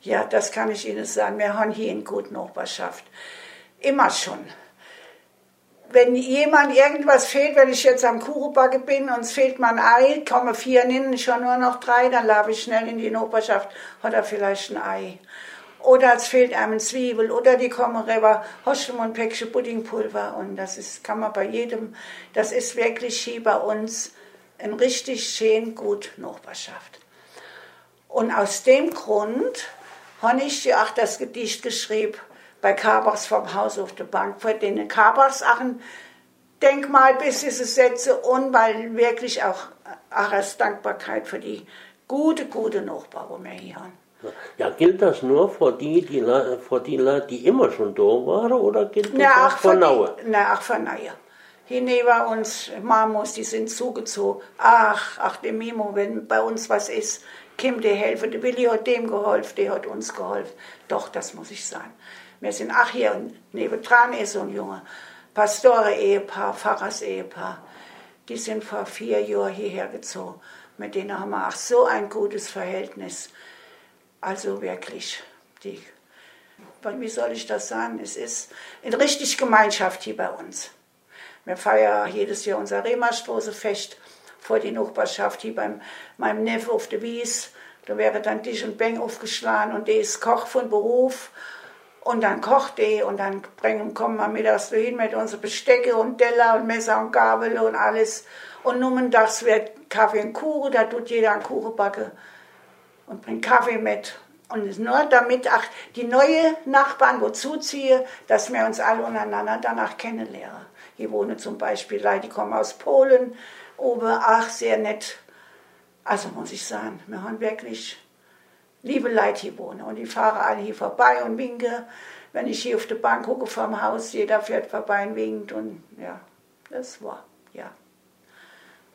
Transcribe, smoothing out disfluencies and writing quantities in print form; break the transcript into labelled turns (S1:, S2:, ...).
S1: Ja, das kann ich Ihnen sagen. Wir haben hier in guten Nachbarschaft. Immer schon. Wenn jemand irgendwas fehlt, wenn ich jetzt am Kuchenbacke bin und es fehlt mir ein Ei, kommen 4 hin, ich habe nur noch 3, dann laufe ich schnell in die Nachbarschaft, hat er vielleicht ein Ei. Oder es fehlt einem Zwiebel, oder die kommen rüber, hast du mal ein Päckchen Puddingpulver. Und das ist, kann man bei jedem, das ist wirklich hier bei uns ein richtig schön gut Nachbarschaft. Und aus dem Grund habe ich ja auch das Gedicht geschrieben, bei Kabachs vom Haus auf der Bank, für den Kabachs auch ein Denkmal bis diese Sätze und weil wirklich auch als Dankbarkeit für die gute Nachbarn, die wir hier haben.
S2: Ja, gilt das nur für die Leute, die immer schon da waren, oder gilt das auch für Neue?
S1: Auch für Neue. Hier neben uns, Mamos, die sind zugezogen. Ach, der Mimo, wenn bei uns was ist, kommt der helfen. Der Willi hat dem geholfen, der hat uns geholfen. Doch, das muss ich sagen. Wir sind hier und nebendran ist so ein junger Pastore-Ehepaar, Pfarrers-Ehepaar. Die sind vor 4 Jahren hierher gezogen. Mit denen haben wir auch so ein gutes Verhältnis. Also wirklich, wie soll ich das sagen? Es ist eine richtige Gemeinschaft hier bei uns. Wir feiern jedes Jahr unser Remastraße-Fest vor die Nachbarschaft hier bei meinem Neffe auf der Wies. Da wäre dann Tisch und Bänk aufgeschlagen und der ist Koch von Beruf. Und dann kocht er und dann kommen wir mittags dahin mit unseren Bestecke und Teller und Messer und Gabel und alles. Und nun das wird Kaffee und Kuchen, da tut jeder einen Kuchen backen und bringt Kaffee mit. Und es nur damit auch die neuen Nachbarn, wo zuziehen, dass wir uns alle untereinander danach kennenlernen. Hier wohnen zum Beispiel Leute, die kommen aus Polen, sehr nett. Also muss ich sagen, wir haben wirklich liebe Leute hier wohnen. Und die fahren alle hier vorbei und winken. Wenn ich hier auf der Bank gucke vom Haus, jeder fährt vorbei und winkt. Und ja, das war, ja.